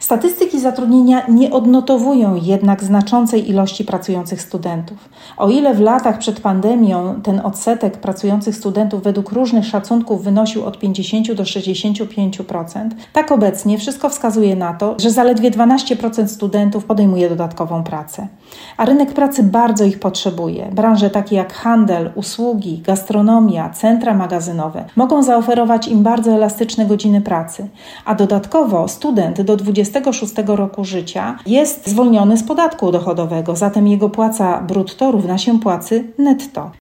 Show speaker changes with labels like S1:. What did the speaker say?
S1: Statystyki zatrudnienia nie odnotowują jednak znaczącej ilości pracujących studentów. O ile w latach przed pandemią ten odsetek pracujących studentów według różnych szacunków wynosił od 50 do 65%, tak obecnie wszystko wskazuje na to, że zaledwie 12% studentów podejmuje dodatkową pracę. A rynek pracy bardzo ich potrzebuje. Branże takie jak handel, usługi, gastronomia, centra magazynowe mogą zaoferować im bardzo elastyczne godziny pracy, a dodatkowo student do 26 roku życia jest zwolniony z podatku dochodowego, zatem jego płaca brutto równa się płacy netto.